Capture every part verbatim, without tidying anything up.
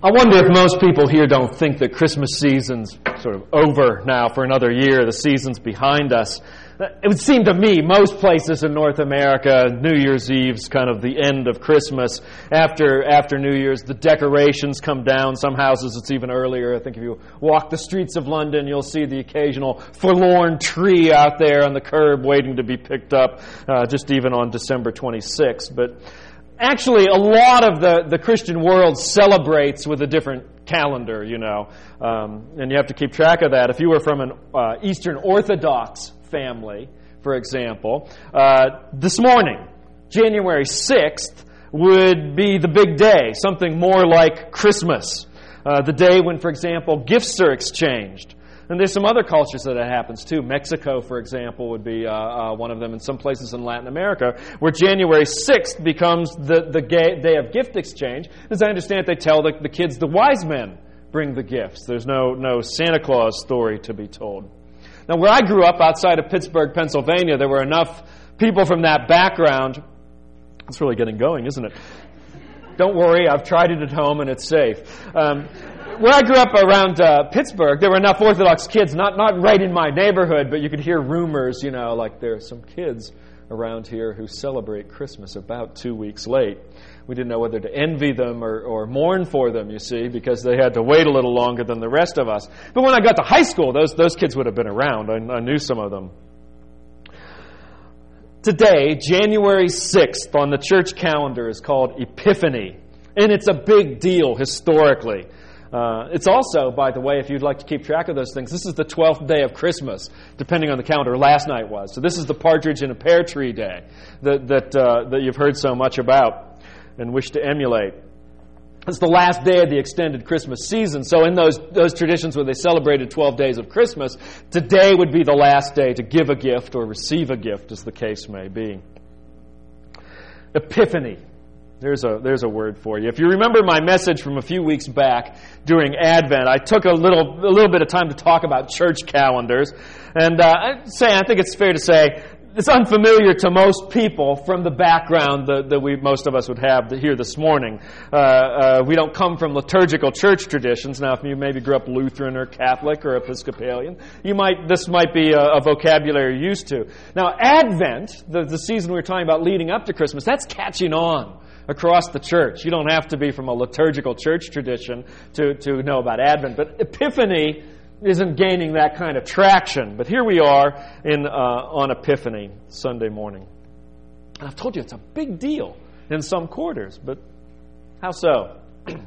I wonder if most people here don't think that Christmas season's sort of over now for another year. The season's behind us. It would seem to me most places in North America, New Year's Eve's kind of the end of Christmas. After after New Year's, the decorations come down. Some houses it's even earlier. I think if you walk the streets of London, you'll see the occasional forlorn tree out there on the curb waiting to be picked up, uh, just even on December twenty-sixth. But actually, a lot of the, the Christian world celebrates with a different calendar, you know, um, and you have to keep track of that. If you were from an uh, Eastern Orthodox family, for example, uh, this morning, January sixth, would be the big day, something more like Christmas, uh, the day when, for example, gifts are exchanged. And there's some other cultures that it happens too. Mexico, for example, would be uh, uh, one of them, and some places in Latin America, where January sixth becomes the, the gay, day of gift exchange. As I understand it, they tell the, the kids the wise men bring the gifts. There's no, no Santa Claus story to be told. Now, where I grew up outside of Pittsburgh, Pennsylvania, there were enough people from that background. It's really getting going, isn't it? Don't worry, I've tried it at home and it's safe. Um, Where I grew up around uh, Pittsburgh, there were enough Orthodox kids, not not right in my neighborhood, but you could hear rumors, you know, like there are some kids around here who celebrate Christmas about two weeks late. We didn't know whether to envy them or, or mourn for them, you see, because they had to wait a little longer than the rest of us. But when I got to high school, those, those kids would have been around. I, I knew some of them. Today, January sixth on the church calendar is called Epiphany, and it's a big deal historically. Uh, it's also, by the way, if you'd like to keep track of those things, this is the twelfth day of Christmas, depending on the calendar. Last night was. So this is the partridge in a pear tree day that that, uh, that you've heard so much about and wish to emulate. It's the last day of the extended Christmas season. So in those, those traditions where they celebrated twelve days of Christmas, today would be the last day to give a gift or receive a gift, as the case may be. Epiphany. There's a there's a word for you. If you remember my message from a few weeks back during Advent, I took a little a little bit of time to talk about church calendars, and uh, I'd say I think it's fair to say it's unfamiliar to most people from the background that, that we most of us would have here this morning. Uh, uh, we don't come from liturgical church traditions. Now, if you maybe grew up Lutheran or Catholic or Episcopalian, you might this might be a, a vocabulary you're used to. Now, Advent, the, the season we were talking about leading up to Christmas, that's catching on across the church. You don't have to be from a liturgical church tradition to, to know about Advent. But Epiphany isn't gaining that kind of traction. But here we are in uh, on Epiphany, Sunday morning. And I've told you it's a big deal in some quarters. But how so?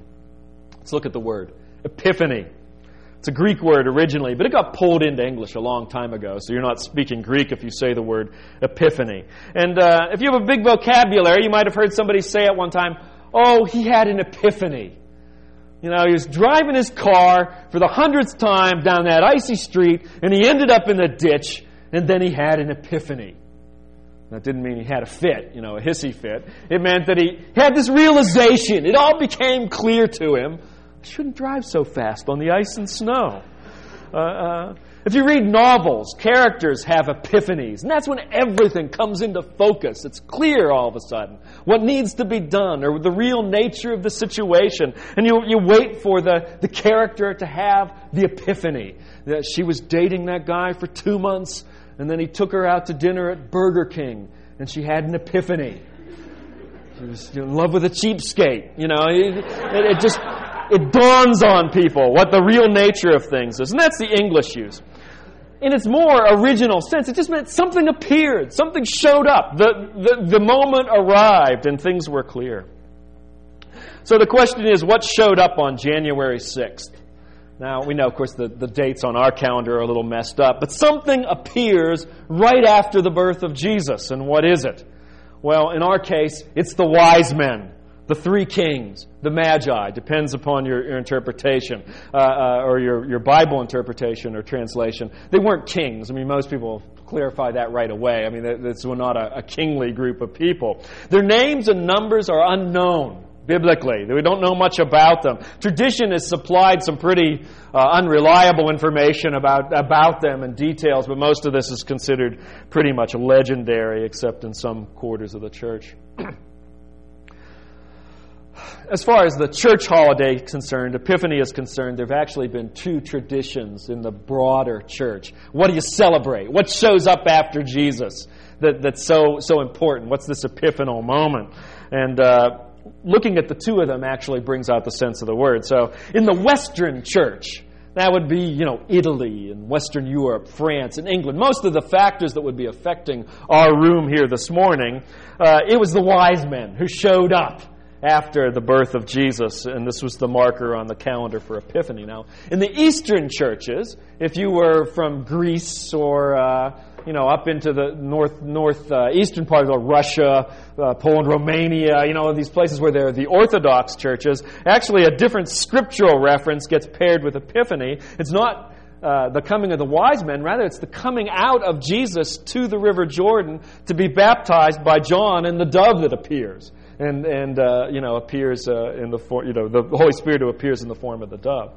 Let's look at the word. Epiphany. It's a Greek word originally, but it got pulled into English a long time ago, so you're not speaking Greek if you say the word epiphany. And uh, if you have a big vocabulary, you might have heard somebody say at one time, oh, he had an epiphany. You know, he was driving his car for the hundredth time down that icy street, and he ended up in a ditch, and then he had an epiphany. That didn't mean he had a fit, you know, a hissy fit. It meant that he had this realization. It all became clear to him. I shouldn't drive so fast on the ice and snow. Uh, uh, if you read novels, characters have epiphanies, and that's when everything comes into focus. It's clear all of a sudden what needs to be done or the real nature of the situation. And you, you wait for the, the character to have the epiphany. That she was dating that guy for two months, and then he took her out to dinner at Burger King, and she had an epiphany. She was in love with a cheapskate. You know, it, it, it just... It dawns on people what the real nature of things is. And that's the English use. In its more original sense, it just meant something appeared. Something showed up. The, the, the moment arrived and things were clear. So the question is, what showed up on January sixth? Now, we know, of course, the, the dates on our calendar are a little messed up. But something appears right after the birth of Jesus. And what is it? Well, in our case, it's the wise men. The three kings, the Magi, depends upon your, your interpretation, uh, uh, or your, your Bible interpretation or translation. They weren't kings. I mean, most people clarify that right away. I mean, this was not a, a kingly group of people. Their names and numbers are unknown biblically. We don't know much about them. Tradition has supplied some pretty uh, unreliable information about, about them and details, but most of this is considered pretty much legendary, except in some quarters of the church. As far as the church holiday is concerned, Epiphany is concerned, there have actually been two traditions in the broader church. What do you celebrate? What shows up after Jesus that, that's so so important? What's this epiphanal moment? And uh, looking at the two of them actually brings out the sense of the word. So in the Western church, that would be, you know, Italy and Western Europe, France and England. Most of the factors that would be affecting our room here this morning, uh, it was the wise men who showed up after the birth of Jesus, and this was the marker on the calendar for Epiphany. Now, in the Eastern churches, if you were from Greece or uh, you know up into the north north uh, eastern part of Russia, uh, Poland, Romania, you know these places where they're the Orthodox churches, actually a different scriptural reference gets paired with Epiphany. It's not Uh, the coming of the wise men. Rather, it's the coming out of Jesus to the River Jordan to be baptized by John and the dove that appears. And, and uh, you know, appears uh, in the form, you know, the Holy Spirit who appears in the form of the dove.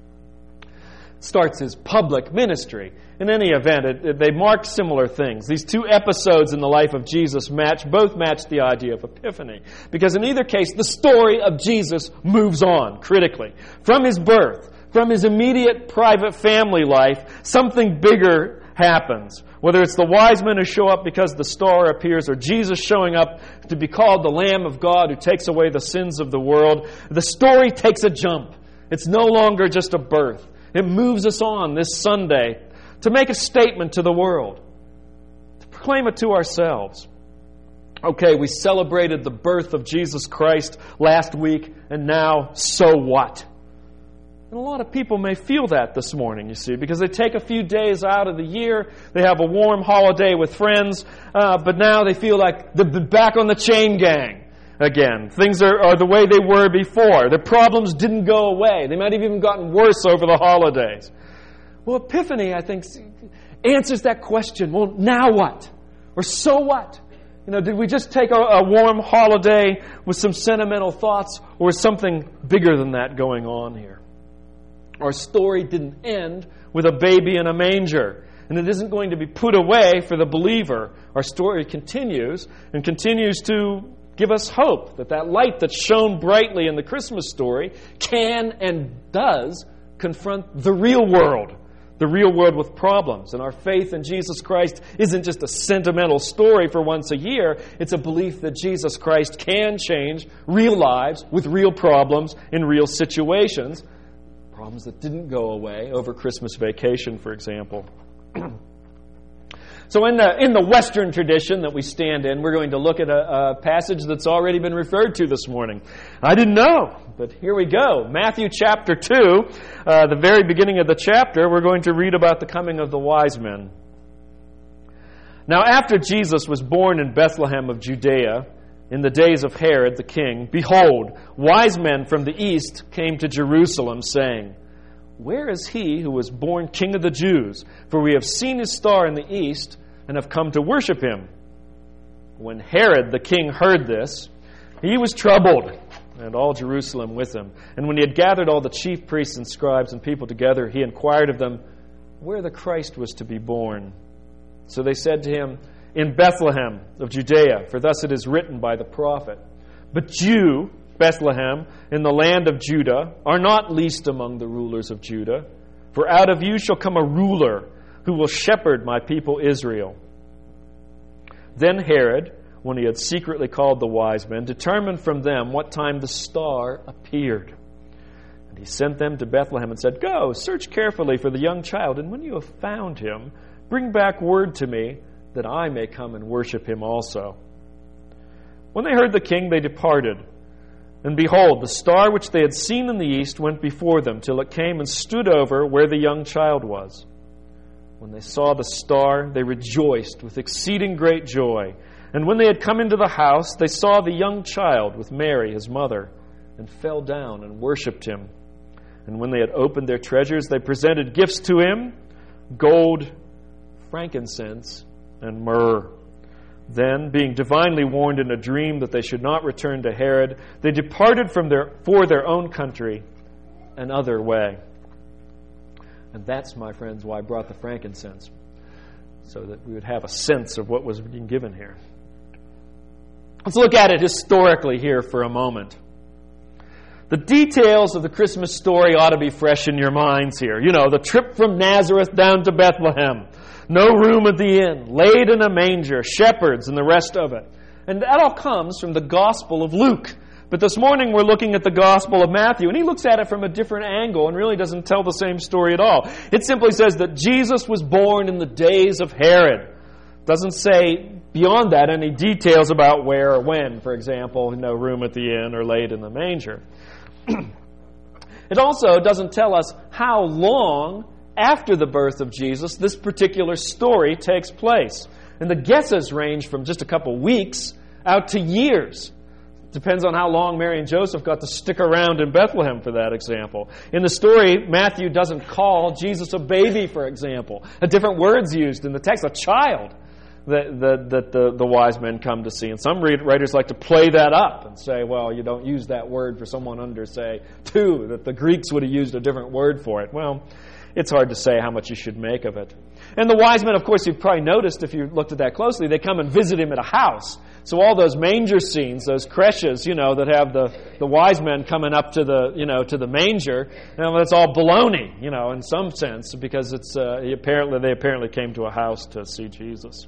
Starts his public ministry. In any event, it, it, they mark similar things. These two episodes in the life of Jesus match, both match the idea of Epiphany. Because in either case, the story of Jesus moves on critically. From his birth, from his immediate private family life, something bigger happens. Whether it's the wise men who show up because the star appears, or Jesus showing up to be called the Lamb of God who takes away the sins of the world, the story takes a jump. It's no longer just a birth. It moves us on this Sunday to make a statement to the world, to proclaim it to ourselves. Okay, we celebrated the birth of Jesus Christ last week, and now, so what? And a lot of people may feel that this morning, you see, because they take a few days out of the year, they have a warm holiday with friends, uh, but now they feel like they're back on the chain gang again. Things are, are the way they were before. Their problems didn't go away. They might have even gotten worse over the holidays. Well, Epiphany, I think, answers that question. Well, now what? Or so what? You know, did we just take a, a warm holiday with some sentimental thoughts, or is something bigger than that going on here? Our story didn't end with a baby in a manger, and it isn't going to be put away for the believer. Our story continues and continues to give us hope that that light that shone brightly in the Christmas story can and does confront the real world, the real world with problems. And our faith in Jesus Christ isn't just a sentimental story for once a year. It's a belief that Jesus Christ can change real lives with real problems in real situations. Problems that didn't go away over Christmas vacation, for example. So in the in the Western tradition that we stand in, we're going to look at a, a passage that's already been referred to this morning. I didn't know, but here we go. Matthew chapter two, uh, the very beginning of the chapter, we're going to read about the coming of the wise men. Now after Jesus was born in Bethlehem of Judea, in the days of Herod the king, behold, wise men from the east came to Jerusalem, saying, Where is he who was born King of the Jews? For we have seen his star in the east, and have come to worship him. When Herod the king heard this, he was troubled, and all Jerusalem with him. And when he had gathered all the chief priests and scribes and people together, he inquired of them where the Christ was to be born. So they said to him, In Bethlehem of Judea, for thus it is written by the prophet. But you, Bethlehem, in the land of Judah, are not least among the rulers of Judah, for out of you shall come a ruler who will shepherd my people Israel. Then Herod, when he had secretly called the wise men, determined from them what time the star appeared. And he sent them to Bethlehem and said, Go, search carefully for the young child, and when you have found him, bring back word to me, that I may come and worship him also. When they heard the king, they departed. And behold, the star which they had seen in the east went before them, till it came and stood over where the young child was. When they saw the star, they rejoiced with exceeding great joy. And when they had come into the house, they saw the young child with Mary, his mother, and fell down and worshipped him. And when they had opened their treasures, they presented gifts to him, gold, frankincense, and myrrh. Then, being divinely warned in a dream that they should not return to Herod, they departed from their for their own country another way. And that's, my friends, why I brought the frankincense, so that we would have a sense of what was being given here. Let's look at it historically here for a moment. The details of the Christmas story ought to be fresh in your minds here. You know, the trip from Nazareth down to Bethlehem, no room at the inn, laid in a manger, shepherds, and the rest of it. And that all comes from the Gospel of Luke. But this morning we're looking at the Gospel of Matthew, and he looks at it from a different angle and really doesn't tell the same story at all. It simply says that Jesus was born in the days of Herod. It doesn't say beyond that any details about where or when, for example, no room at the inn or laid in the manger. It also doesn't tell us how long after the birth of Jesus this particular story takes place. And the guesses range from just a couple weeks out to years. Depends on how long Mary and Joseph got to stick around in Bethlehem, for that example. In the story, Matthew doesn't call Jesus a baby, for example. A different word's used in the text, a child, that, that, that the, the wise men come to see. And some writers like to play that up and say, well, you don't use that word for someone under, say, two, that the Greeks would have used a different word for it. Well, it's hard to say how much you should make of it. And the wise men, of course, you've probably noticed if you looked at that closely, they come and visit him at a house. So all those manger scenes, those creches, you know, that have the, the wise men coming up to the, you know, to the manger, you know, that's all baloney, you know, in some sense, because it's uh, he apparently they apparently came to a house to see Jesus.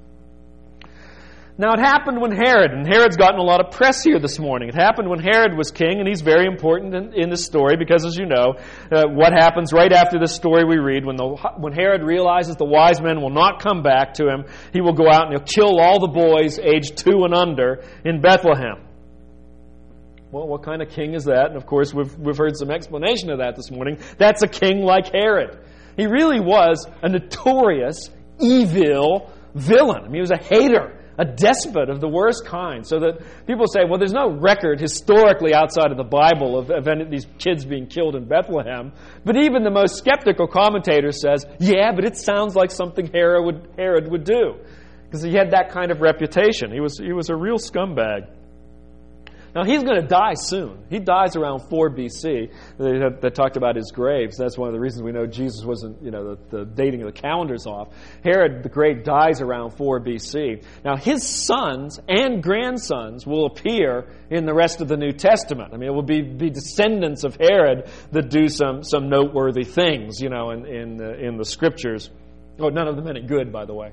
Now, it happened when Herod, and Herod's gotten a lot of press here this morning. It happened when Herod was king, and he's very important in, in this story because, as you know, uh, what happens right after this story we read, when, the, when Herod realizes the wise men will not come back to him, he will go out and he'll kill all the boys aged two and under in Bethlehem. Well, what kind of king is that? And, of course, we've, we've heard some explanation of that this morning. That's a king like Herod. He really was a notorious, evil villain. I mean, he was a hater, a despot of the worst kind. So that people say, well, there's no record historically outside of the Bible of, of any of these kids being killed in Bethlehem. But even the most skeptical commentator says, yeah, but it sounds like something Herod would, Herod would do. Because he had that kind of reputation. He was, he was a real scumbag. Now, he's going to die soon. He dies around four B C. They, they talked about his graves. That's one of the reasons we know Jesus wasn't, you know, the, the dating of the calendars off. Herod the Great dies around four B C. Now, his sons and grandsons will appear in the rest of the New Testament. I mean, it will be, be descendants of Herod that do some, some noteworthy things, you know, in, in, uh, in the Scriptures. Oh, none of them any good, by the way.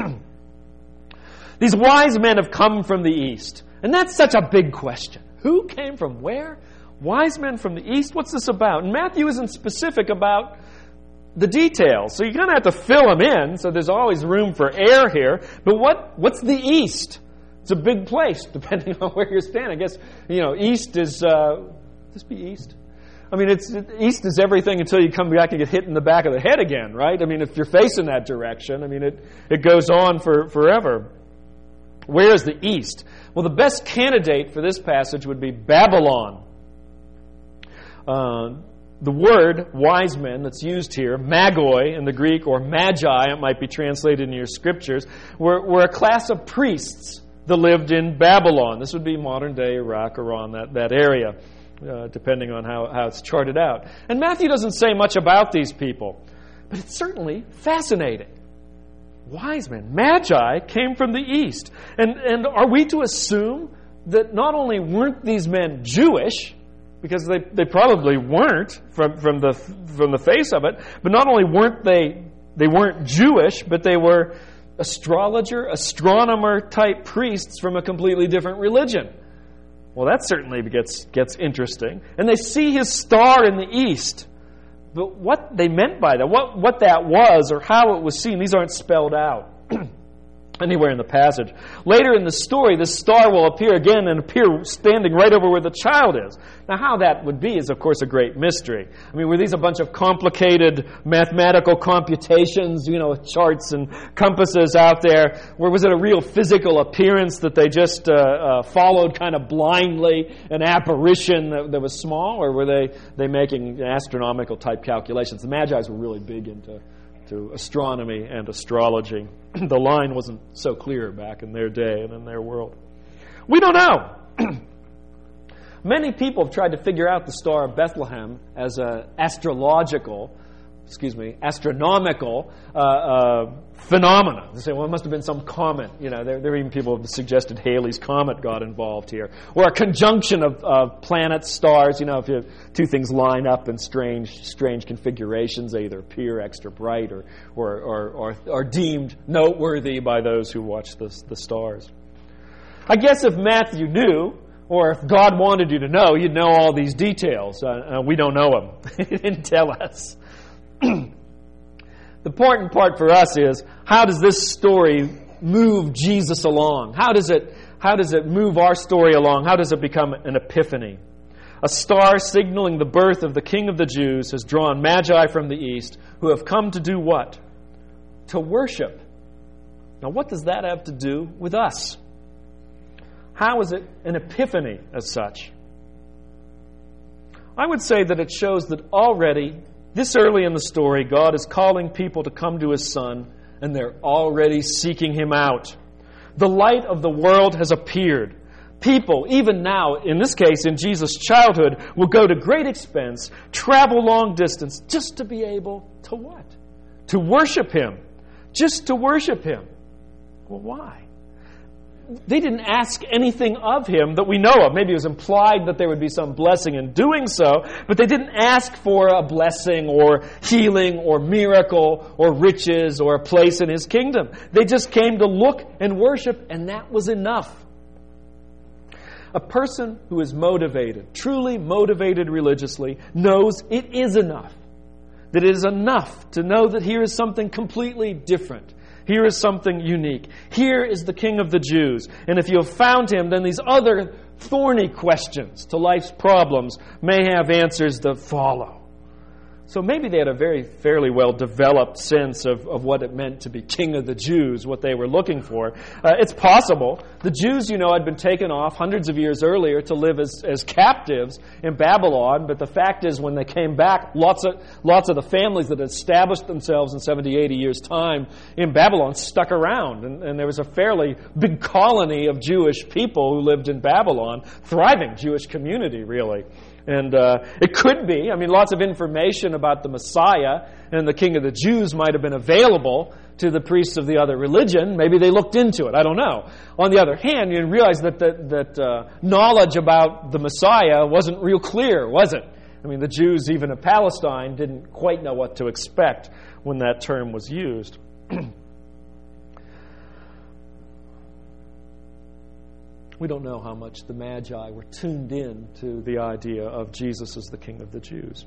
These wise men have come from the east. And that's such a big question. Who came from where? Wise men from the east? What's this about? And Matthew isn't specific about the details. So you kind of have to fill them in. So there's always room for error here. But what, what's the east? It's a big place, depending on where you're standing. I guess, you know, east is... Uh, this be east? I mean, it's east is everything until you come back and get hit in the back of the head again, right? I mean, if you're facing that direction, I mean, it, it goes on for forever. Where is the east? Well, the best candidate for this passage would be Babylon. Uh, the word wise men that's used here, magoi in the Greek, or magi, it might be translated in your scriptures, were, were a class of priests that lived in Babylon. This would be modern-day Iraq, Iran, that, that area, uh, depending on how, how it's charted out. And Matthew doesn't say much about these people, but it's certainly fascinating. Wise men, magi, came from the east. And, and are we to assume that not only weren't these men Jewish, because they, they probably weren't from, from, the, from the face of it, but not only weren't they, they weren't Jewish, but they were astrologer, astronomer-type priests from a completely different religion. Well, that certainly gets, gets interesting. And they see his star in the east. But what they meant by that, what, what that was or how it was seen, these aren't spelled out anywhere in the passage. Later in the story, this star will appear again and appear standing right over where the child is. Now, how that would be is, of course, a great mystery. I mean, were these a bunch of complicated mathematical computations, you know, charts and compasses out there? Or was it a real physical appearance that they just uh, uh, followed kind of blindly, an apparition that, that was small? Or were they, they making astronomical type calculations? The Magi's were really big into to astronomy and astrology. The line wasn't so clear back in their day and in their world. We don't know. Many people have tried to figure out the Star of Bethlehem as an astrological excuse me, astronomical uh, uh, phenomena. They say, well, it must have been some comet. You know, there, there are even people who have suggested Halley's Comet got involved here. Or a conjunction of, of planets, stars. You know, if you have two things line up in strange strange configurations, they either appear extra bright or, or, or, or are deemed noteworthy by those who watch the, the stars. I guess if Matthew knew, or if God wanted you to know, you'd know all these details. Uh, uh, we don't know them. He didn't tell us. The important part for us is, how does this story move Jesus along? How does it, how does it move our story along? How does it become an epiphany? A star signaling the birth of the King of the Jews has drawn Magi from the east, who have come to do what? To worship. Now, what does that have to do with us? How is it an epiphany as such? I would say that it shows that already, this early in the story, God is calling people to come to His Son, and they're already seeking Him out. The light of the world has appeared. People, even now, in this case, in Jesus' childhood, will go to great expense, travel long distance, just to be able to what? To worship Him. Just to worship Him. Well, why? They didn't ask anything of Him that we know of. Maybe it was implied that there would be some blessing in doing so, but they didn't ask for a blessing or healing or miracle or riches or a place in His kingdom. They just came to look and worship, and that was enough. A person who is motivated, truly motivated religiously, knows it is enough. That it is enough to know that here is something completely different. Here is something unique. Here is the King of the Jews. And if you have found Him, then these other thorny questions to life's problems may have answers that follow. So maybe they had a very fairly well-developed sense of, of what it meant to be King of the Jews, what they were looking for. Uh, it's possible. The Jews, you know, had been taken off hundreds of years earlier to live as, as captives in Babylon, but the fact is when they came back, lots of, lots of the families that had established themselves in seventy, eighty years' time in Babylon stuck around, and, and there was a fairly big colony of Jewish people who lived in Babylon, thriving Jewish community, really. And uh, it could be, I mean, lots of information about the Messiah and the King of the Jews might have been available to the priests of the other religion. Maybe they looked into it. I don't know. On the other hand, you realize that that, that uh, knowledge about the Messiah wasn't real clear, was it? I mean, the Jews, even of Palestine, didn't quite know what to expect when that term was used. We don't know how much the Magi were tuned in to the idea of Jesus as the King of the Jews.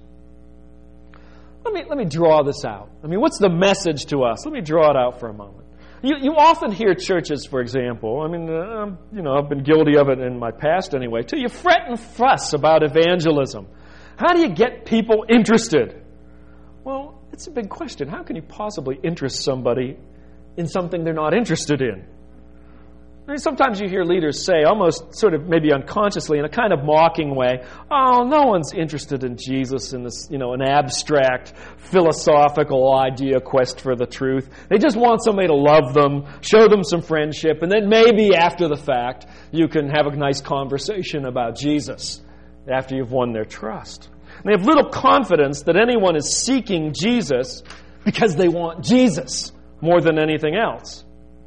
Let me, let me draw this out. I mean, what's the message to us? Let me draw it out for a moment. You, you often hear churches, for example, I mean, uh, you know, I've been guilty of it in my past anyway, too. You fret and fuss about evangelism. How do you get people interested? Well, it's a big question. How can you possibly interest somebody in something they're not interested in? I mean, sometimes you hear leaders say, almost sort of maybe unconsciously, in a kind of mocking way, oh, no one's interested in Jesus in this, you know, an abstract, philosophical idea quest for the truth. They just want somebody to love them, show them some friendship, and then maybe after the fact, you can have a nice conversation about Jesus after you've won their trust. And they have little confidence that anyone is seeking Jesus because they want Jesus more than anything else.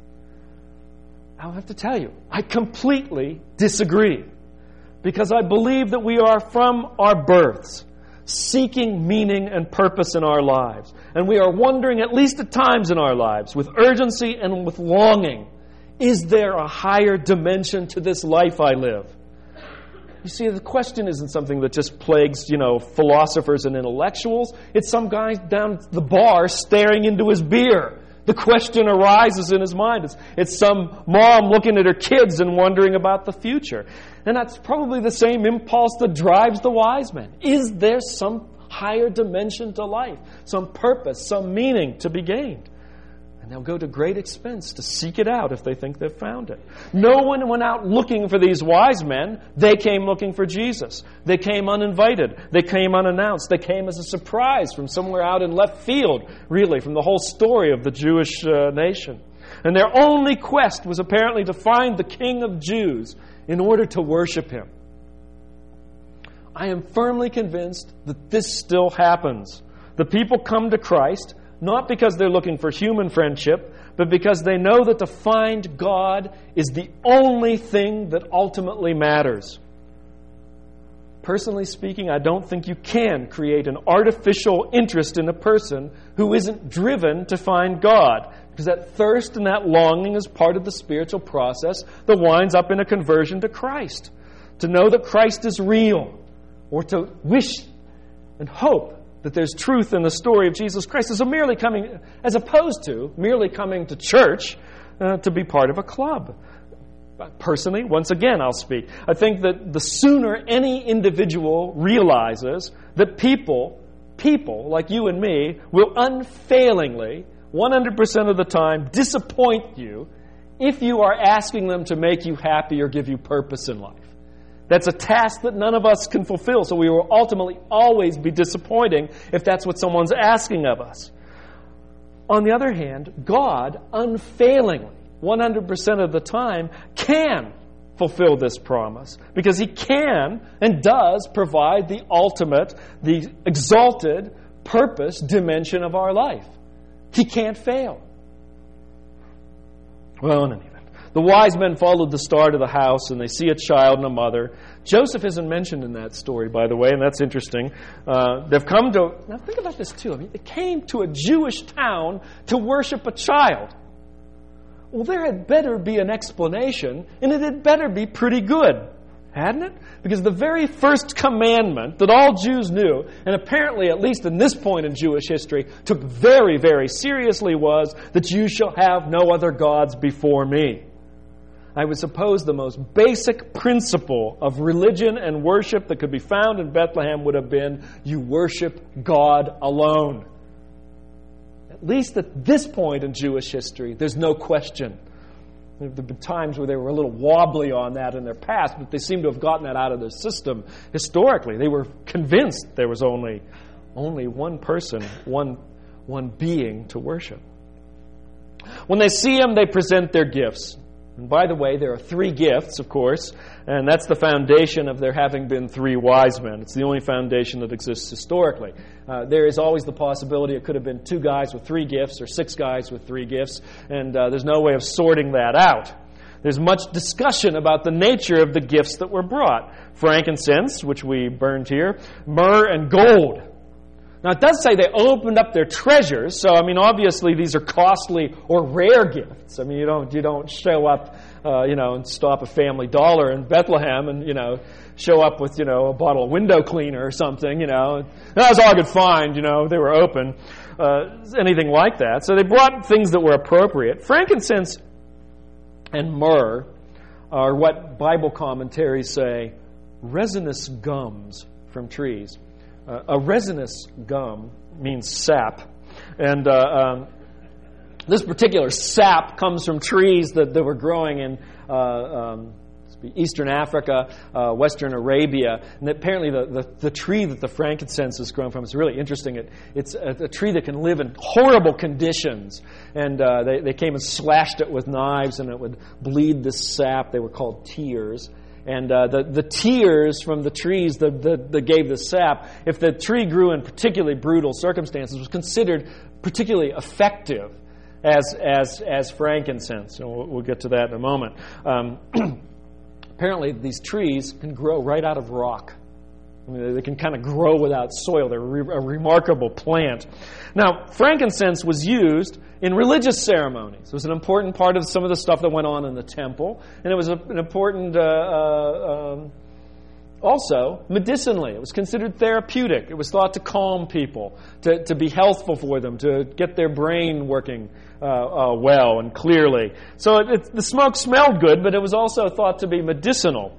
I'll have to tell you, I completely disagree. Because I believe that we are from our births seeking meaning and purpose in our lives. And we are wondering, at least at times in our lives, with urgency and with longing, is there a higher dimension to this life I live? You see, the question isn't something that just plagues, you know, philosophers and intellectuals. It's some guy down at the bar staring into his beer. The question arises in his mind. It's, it's some mom looking at her kids and wondering about the future. And that's probably the same impulse that drives the wise men. Is there some higher dimension to life? Some purpose, some meaning to be gained? And they'll go to great expense to seek it out if they think they've found it. No one went out looking for these wise men. They came looking for Jesus. They came uninvited. They came unannounced. They came as a surprise from somewhere out in left field, really, from the whole story of the Jewish uh, nation. And their only quest was apparently to find the King of Jews in order to worship Him. I am firmly convinced that this still happens. The people come to Christ not because they're looking for human friendship, but because they know that to find God is the only thing that ultimately matters. Personally speaking, I don't think you can create an artificial interest in a person who isn't driven to find God, because that thirst and that longing is part of the spiritual process that winds up in a conversion to Christ. To know that Christ is real, or to wish and hope that there's truth in the story of Jesus Christ, is a merely coming, as opposed to merely coming to church uh, to be part of a club. Personally, once again, I'll speak. I think that the sooner any individual realizes that people, people like you and me, will unfailingly, one hundred percent of the time, disappoint you if you are asking them to make you happy or give you purpose in life. That's a task that none of us can fulfill, so we will ultimately always be disappointing if that's what someone's asking of us. On the other hand, God, unfailingly, one hundred percent of the time, can fulfill this promise, because He can and does provide the ultimate, the exalted purpose dimension of our life. He can't fail. Well, in any event, the wise men followed the star to the house, and they see a child and a mother. Joseph isn't mentioned in that story, by the way, and that's interesting. Uh, they've come to... Now, think about this, too. I mean, they came to a Jewish town to worship a child. Well, there had better be an explanation, and it had better be pretty good, hadn't it? Because the very first commandment that all Jews knew, and apparently, at least in this point in Jewish history, took very, very seriously, was that you shall have no other gods before me. I would suppose the most basic principle of religion and worship that could be found in Bethlehem would have been, you worship God alone. At least at this point in Jewish history, there's no question. There have been times where they were a little wobbly on that in their past, but they seem to have gotten that out of their system historically. They were convinced there was only, only one person, one, one being to worship. When they see Him, they present their gifts. And by the way, there are three gifts, of course, and that's the foundation of there having been three wise men. It's the only foundation that exists historically. Uh, there is always the possibility it could have been two guys with three gifts or six guys with three gifts, and uh, there's no way of sorting that out. There's much discussion about the nature of the gifts that were brought. Frankincense, which we burned here, myrrh, and gold. Now, it does say they opened up their treasures, so, I mean, obviously these are costly or rare gifts. I mean, you don't you don't show up, uh, you know, and stop a Family Dollar in Bethlehem and, you know, show up with, you know, a bottle of window cleaner or something, you know. That was all I could find, you know, they were open, uh, anything like that. So they brought things that were appropriate. Frankincense and myrrh are what Bible commentaries say, resinous gums from trees. Uh, a resinous gum means sap, and uh, um, this particular sap comes from trees that, that were growing in uh, um, Eastern Africa, uh, Western Arabia, and apparently the, the, the tree that the frankincense is grown from is really interesting. It, it's a, a tree that can live in horrible conditions, and uh, they, they came and slashed it with knives, and it would bleed this sap. They were called tears. And uh, the, the tears from the trees that, that, that gave the sap, if the tree grew in particularly brutal circumstances, was considered particularly effective as as as frankincense. And we'll, we'll get to that in a moment. Um, apparently, these trees can grow right out of rock. I mean, they can kind of grow without soil. They're a remarkable plant. Now, frankincense was used in religious ceremonies. It was an important part of some of the stuff that went on in the temple. And it was a, an important, uh, uh, um, also, medicinally. It was considered therapeutic. It was thought to calm people, to, to be healthful for them, to get their brain working uh, uh, well and clearly. So it, it, the smoke smelled good, but it was also thought to be medicinal.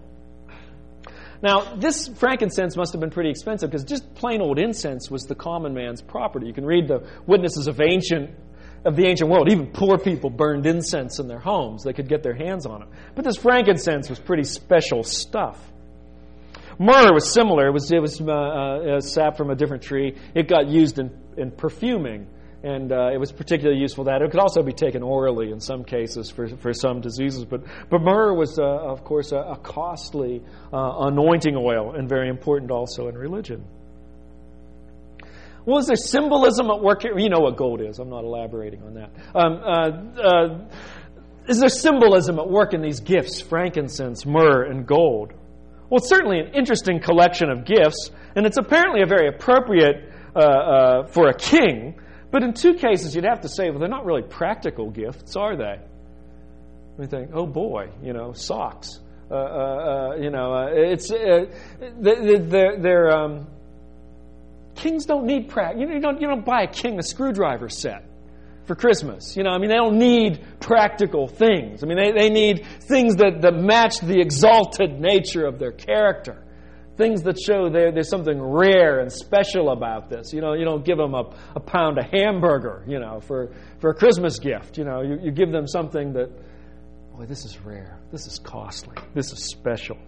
Now, this frankincense must have been pretty expensive because just plain old incense was the common man's property. You can read the witnesses of ancient of the ancient world. Even poor people burned incense in their homes. They could get their hands on it. But this frankincense was pretty special stuff. Myrrh was similar. It was, it was uh, uh, sap from a different tree. It got used in, in perfuming, and uh, it was particularly useful for that. It could also be taken orally in some cases for, for some diseases. But, but myrrh was, uh, of course, a, a costly uh, anointing oil and very important also in religion. Well, is there symbolism at work here? You know what gold is. I'm not elaborating on that. Um, uh, uh, is there symbolism at work in these gifts, frankincense, myrrh, and gold? Well, it's certainly an interesting collection of gifts, and it's apparently a very appropriate uh, uh, for a king. But in two cases, you'd have to say, well, they're not really practical gifts, are they? We think, oh boy, you know, socks. Uh, uh, uh, you know, uh, it's uh, they're, they're um, kings don't need practice. You don't you don't buy a king a screwdriver set for Christmas. You know, I mean, they don't need practical things. I mean, they, they need things that, that match the exalted nature of their character. Things that show there, there's something rare and special about this. You know, you don't give them a, a pound of hamburger, you know, for, for a Christmas gift. You know, you, you give them something that, boy, this is rare. This is costly. This is special.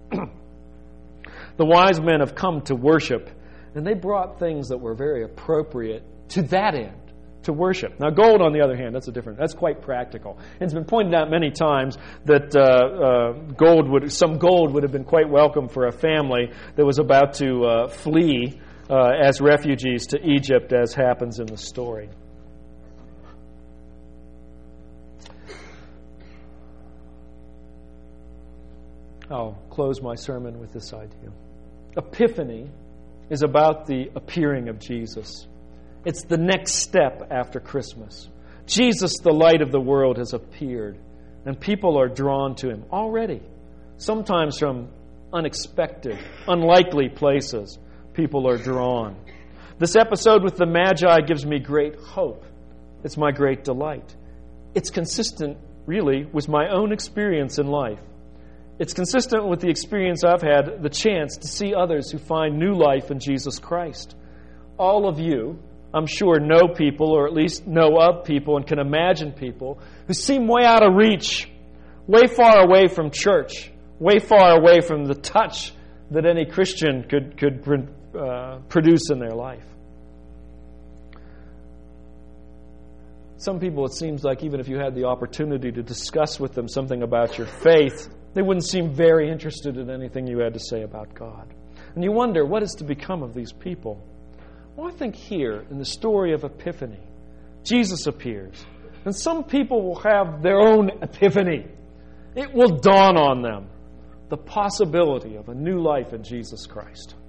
The wise men have come to worship, and they brought things that were very appropriate to that end, to worship. Now, gold, on the other hand, that's a different. That's quite practical. And it's been pointed out many times that uh, uh, gold would, some gold would have been quite welcome for a family that was about to uh, flee uh, as refugees to Egypt, as happens in the story. I'll close my sermon with this idea. Epiphany is about the appearing of Jesus. It's the next step after Christmas. Jesus, the light of the world, has appeared, and people are drawn to Him already. Sometimes from unexpected, unlikely places, people are drawn. This episode with the Magi gives me great hope. It's my great delight. It's consistent, really, with my own experience in life. It's consistent with the experience I've had, the chance to see others who find new life in Jesus Christ. All of you, I'm sure, know people, or at least know of people, and can imagine people who seem way out of reach, way far away from church, way far away from the touch that any Christian could, could uh, produce in their life. Some people, it seems like, even if you had the opportunity to discuss with them something about your faith, they wouldn't seem very interested in anything you had to say about God. And you wonder, what is to become of these people? Well, I think here, in the story of Epiphany, Jesus appears. And some people will have their own epiphany. It will dawn on them the possibility of a new life in Jesus Christ.